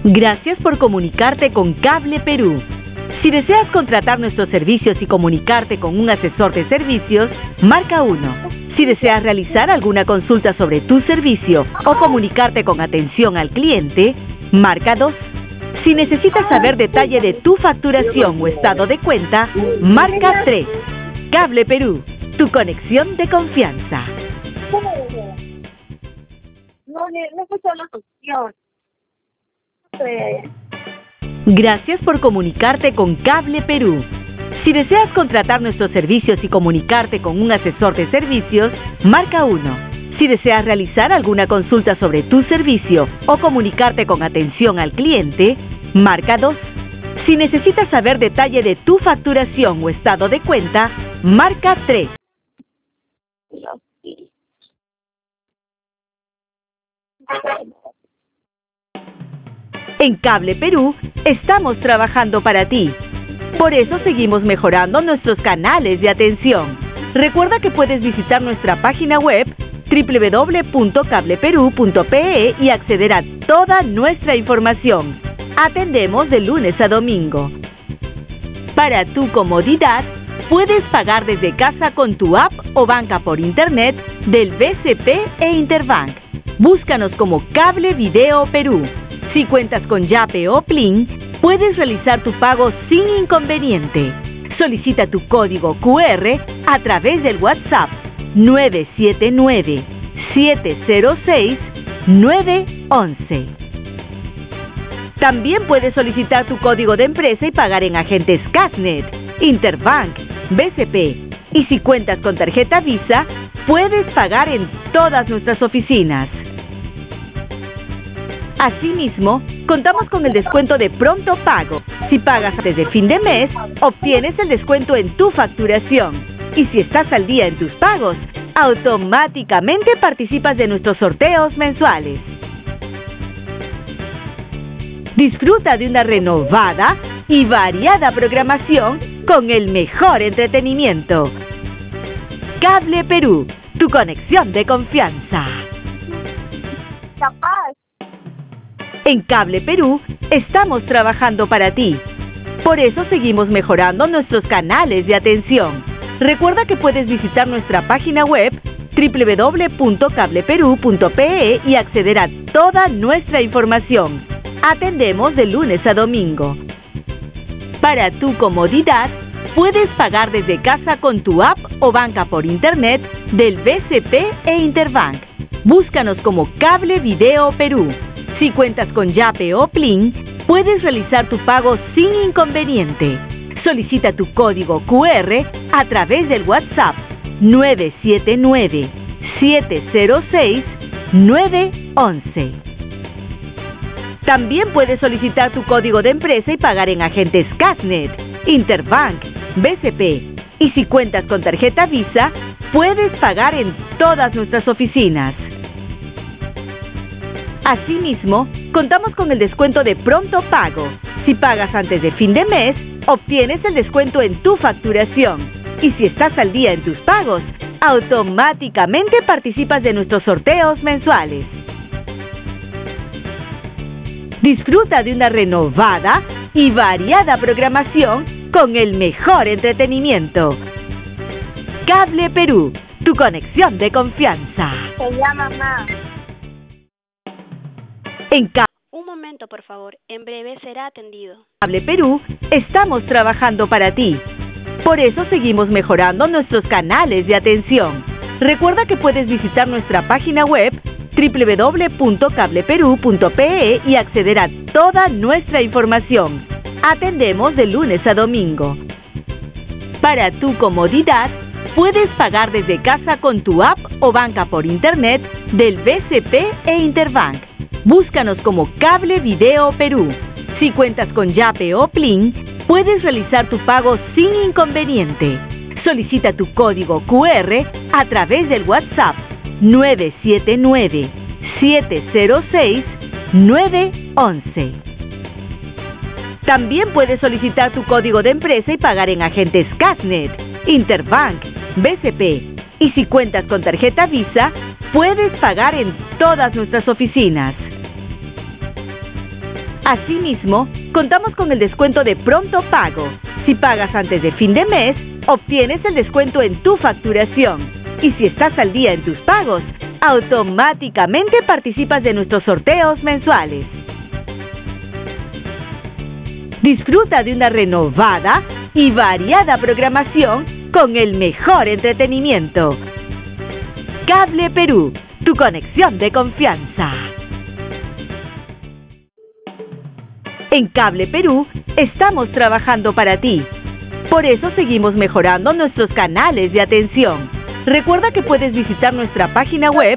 Gracias por comunicarte con Cable Perú. Si deseas contratar nuestros servicios y comunicarte con un asesor de servicios, marca 1. Si deseas realizar alguna consulta sobre tu servicio o comunicarte con atención al cliente, marca 2. Si necesitas saber detalle de tu facturación o estado de cuenta, marca 3. Cable Perú, tu conexión de confianza. No escucho la opción. Gracias por comunicarte con Cable Perú. Si deseas contratar nuestros servicios y comunicarte con un asesor de servicios, marca 1. Si deseas realizar alguna consulta sobre tu servicio o comunicarte con atención al cliente, marca 2. Si necesitas saber detalle de tu facturación o estado de cuenta, marca 3. En Cable Perú, estamos trabajando para ti. Por eso seguimos mejorando nuestros canales de atención. Recuerda que puedes visitar nuestra página web www.cableperu.pe y acceder a toda nuestra información. Atendemos de lunes a domingo. Para tu comodidad, puedes pagar desde casa con tu app o banca por internet del BCP e Interbank. Búscanos como Cable Video Perú. Si cuentas con Yape o Plin, puedes realizar tu pago sin inconveniente. Solicita tu código QR a través del WhatsApp 979-706-911. También puedes solicitar tu código de empresa y pagar en agentes Casnet, Interbank, BCP. Y si cuentas con tarjeta Visa, puedes pagar en todas nuestras oficinas. Asimismo, contamos con el descuento de pronto pago. Si pagas antes de fin de mes, obtienes el descuento en tu facturación. Y si estás al día en tus pagos, automáticamente participas de nuestros sorteos mensuales. Disfruta de una renovada y variada programación con el mejor entretenimiento. Cable Perú, tu conexión de confianza. Capaz. En Cable Perú, estamos trabajando para ti. Por eso seguimos mejorando nuestros canales de atención. Recuerda que puedes visitar nuestra página web www.cableperu.pe y acceder a toda nuestra información. Atendemos de lunes a domingo. Para tu comodidad, puedes pagar desde casa con tu app o banca por internet del BCP e Interbank. Búscanos como Cable Video Perú. Si cuentas con Yape o Plin, puedes realizar tu pago sin inconveniente. Solicita tu código QR a través del WhatsApp 979-706-911. También puedes solicitar tu código de empresa y pagar en agentes Casnet, Interbank, BCP. Y si cuentas con tarjeta Visa, puedes pagar en todas nuestras oficinas. Asimismo, contamos con el descuento de pronto pago. Si pagas antes de fin de mes, obtienes el descuento en tu facturación. Y si estás al día en tus pagos, automáticamente participas de nuestros sorteos mensuales. Disfruta de una renovada y variada programación con el mejor entretenimiento. Cable Perú, tu conexión de confianza. Se llama mamá. Un momento, por favor. En breve será atendido. Cable Perú, estamos trabajando para ti. Por eso seguimos mejorando nuestros canales de atención. Recuerda que puedes visitar nuestra página web www.cableperu.pe y acceder a toda nuestra información. Atendemos de lunes a domingo. Para tu comodidad, puedes pagar desde casa con tu app o banca por internet del BCP e Interbank. Búscanos como Cable Video Perú. Si cuentas con Yape o Plin, puedes realizar tu pago sin inconveniente. Solicita tu código QR a través del WhatsApp 979-706-911. También puedes solicitar tu código de empresa y pagar en agentes Casnet, Interbank, BCP. Y si cuentas con tarjeta Visa, puedes pagar en todas nuestras oficinas. Asimismo, contamos con el descuento de pronto pago. Si pagas antes de fin de mes, obtienes el descuento en tu facturación. Y si estás al día en tus pagos, automáticamente participas de nuestros sorteos mensuales. Disfruta de una renovada y variada programación con el mejor entretenimiento. Cable Perú, tu conexión de confianza. En Cable Perú estamos trabajando para ti. Por eso seguimos mejorando nuestros canales de atención. Recuerda que puedes visitar nuestra página web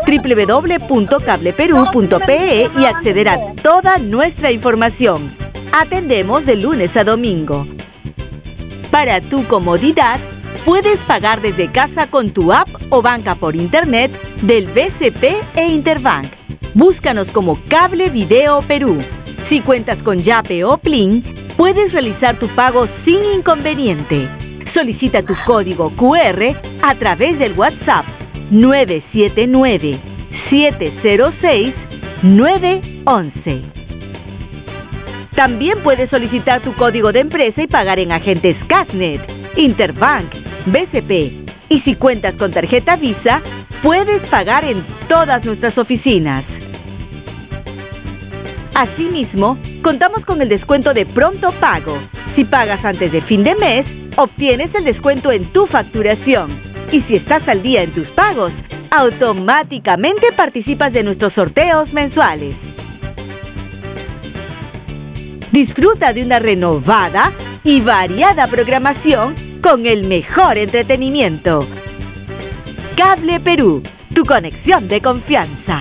www.cableperú.pe y acceder a toda nuestra información. Atendemos de lunes a domingo. Para tu comodidad, puedes pagar desde casa con tu app o banca por internet del BCP e Interbank. Búscanos como Cable Video Perú. Si cuentas con Yape o Plin, puedes realizar tu pago sin inconveniente. Solicita tu código QR a través del WhatsApp 979-706-911. También puedes solicitar tu código de empresa y pagar en agentes Casnet, Interbank, BCP. Y si cuentas con tarjeta Visa, puedes pagar en todas nuestras oficinas. Asimismo, contamos con el descuento de pronto pago. Si pagas antes de fin de mes, obtienes el descuento en tu facturación. Y si estás al día en tus pagos, automáticamente participas de nuestros sorteos mensuales. Disfruta de una renovada y variada programación con el mejor entretenimiento. Cable Perú, tu conexión de confianza.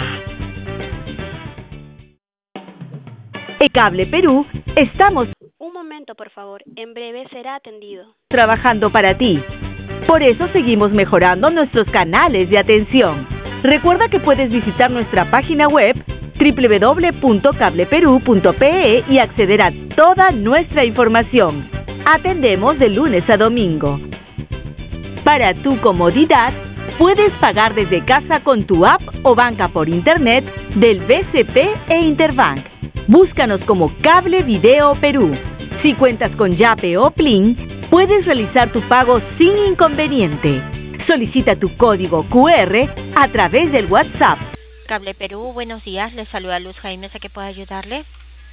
En Cable Perú estamos Un momento, por favor. En breve será atendido. trabajando para ti. Por eso seguimos mejorando nuestros canales de atención. Recuerda que puedes visitar nuestra página web www.cableperú.pe y acceder a toda nuestra información. Atendemos de lunes a domingo. Para tu comodidad, puedes pagar desde casa con tu app o banca por internet del BCP e Interbank. Búscanos como Cable Video Perú. Si cuentas con Yape o Plin, puedes realizar tu pago sin inconveniente. Solicita tu código QR a través del WhatsApp. Cable Perú, buenos días. Les saluda Luz Jaime, ¿a qué puedo ayudarle?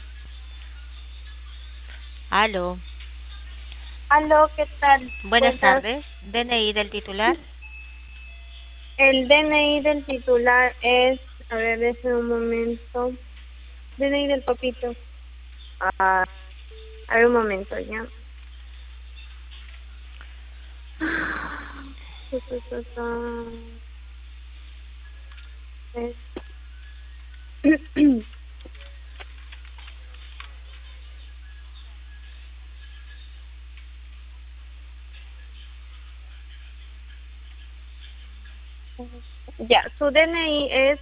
Aló. Aló, ¿qué tal? Buenas tardes. DNI del titular. El DNI del titular es, a ver, déjame un momento. DNI del papito. A ver un momento, ya. Ya, su DNI es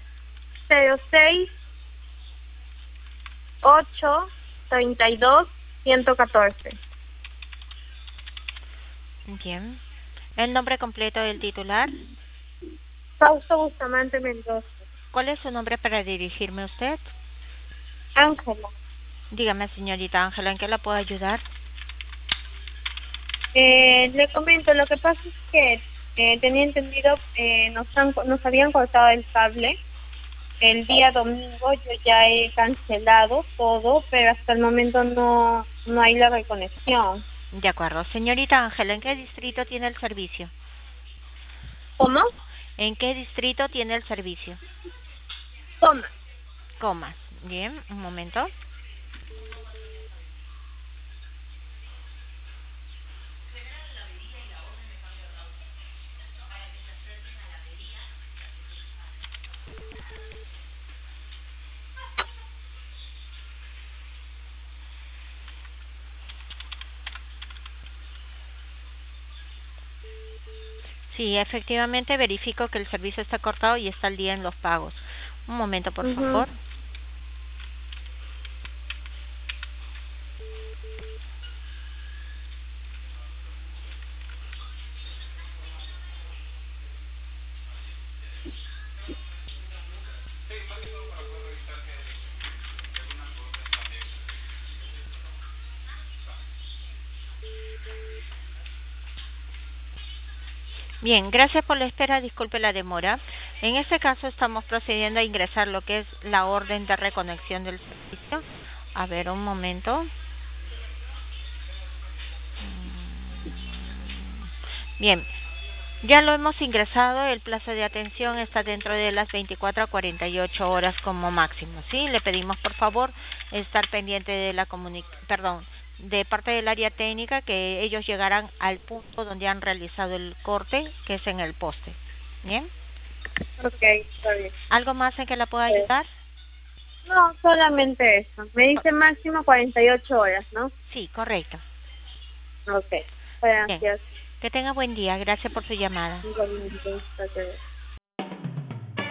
06-8-32-114. Bien. ¿El nombre completo del titular? Fausto Bustamante Mendoza. ¿Cuál es su nombre para dirigirme a usted? Ángela. Dígame, señorita Ángela, ¿en qué la puedo ayudar? Le comento, lo que pasa es que tenía entendido, nos habían cortado el cable el día domingo. Yo ya he cancelado todo, pero hasta el momento no hay la reconexión. De acuerdo. Señorita Ángela, ¿en qué distrito tiene el servicio? ¿Cómo? ¿En qué distrito tiene el servicio? Toma. Comas. Bien, un momento. Sí, efectivamente verifico que el servicio está cortado y está al día en los pagos. Un momento, por favor. Bien, gracias por la espera, disculpe la demora. En este caso estamos procediendo a ingresar lo que es la orden de reconexión del servicio. A ver, un momento. Bien, ya lo hemos ingresado, el plazo de atención está dentro de las 24 a 48 horas como máximo, ¿sí? Le pedimos por favor estar pendiente de la de parte del área técnica, que ellos llegarán al punto donde han realizado el corte, que es en el poste. ¿Bien? Ok, está bien. ¿Algo más en que la pueda ayudar? No, solamente eso. Me dice máximo 48 horas, ¿no? Sí, correcto. Ok, gracias. Bien. Que tenga buen día, gracias por su llamada. Igualmente, hasta luego.